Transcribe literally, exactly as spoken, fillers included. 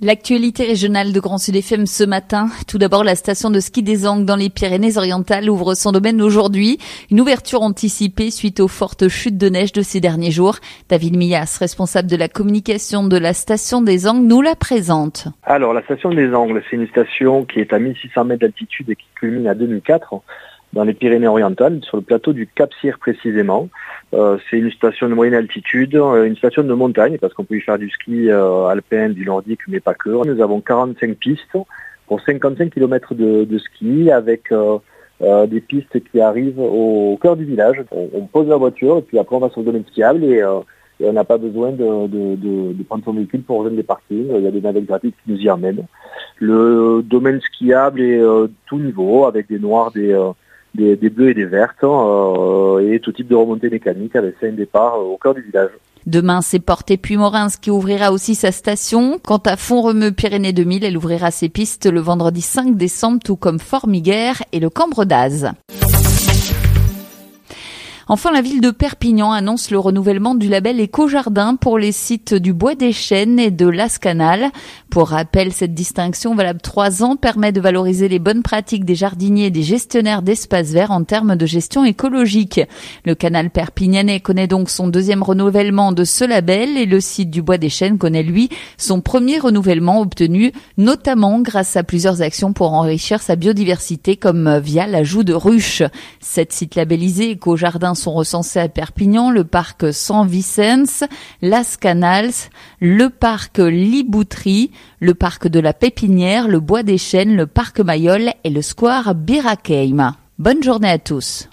L'actualité régionale de Grand Sud F M ce matin. Tout d'abord, la station de ski des Angles dans les Pyrénées-Orientales ouvre son domaine aujourd'hui. Une ouverture anticipée suite aux fortes chutes de neige de ces derniers jours. David Millas, responsable de la communication de la station des Angles, nous la présente. Alors, la station des Angles, c'est une station qui est à mille six cents mètres d'altitude et qui culmine à deux mille quatre dans les Pyrénées-Orientales, sur le plateau du Cap-Cyr précisément. Euh, c'est une station de moyenne altitude, une station de montagne, parce qu'on peut y faire du ski euh, alpin, du nordique, mais pas que. Nous avons quarante-cinq pistes pour cinquante-cinq kilomètres de, de ski, avec euh, euh, des pistes qui arrivent au, au cœur du village. On, on pose la voiture, et puis après on va sur le domaine skiable, et, euh, et on n'a pas besoin de, de, de, de prendre son véhicule pour rejoindre des parkings. Il y a des navettes gratuites qui nous y emmènent. Le domaine skiable est euh, tout niveau, avec des noirs, des... Euh, Des, des bleus et des vertes, euh, et tout type de remontée mécanique avec cinq départs euh, au cœur du village. Demain, c'est Porte et Puymorens qui ouvrira aussi sa station. Quant à Font-Romeu Pyrénées deux mille, elle ouvrira ses pistes le vendredi cinq décembre, tout comme Formiguères et le Cambre d'Az. Enfin, la ville de Perpignan annonce le renouvellement du label Éco-Jardin pour les sites du Bois des Chênes et de l'As Canal. Pour rappel, cette distinction valable trois ans permet de valoriser les bonnes pratiques des jardiniers et des gestionnaires d'espaces verts en termes de gestion écologique. Le canal perpignanais connaît donc son deuxième renouvellement de ce label et le site du Bois des Chênes connaît, lui, son premier renouvellement obtenu notamment grâce à plusieurs actions pour enrichir sa biodiversité comme via l'ajout de ruches. Sept sites labellisés Éco-Jardin sont recensés à Perpignan, le parc Sant Vicenç, Las Canals, le parc Liboutry, le parc de la Pépinière, le Bois des Chênes, le parc Mayol et le square Bir Hakeim. Bonne journée à tous.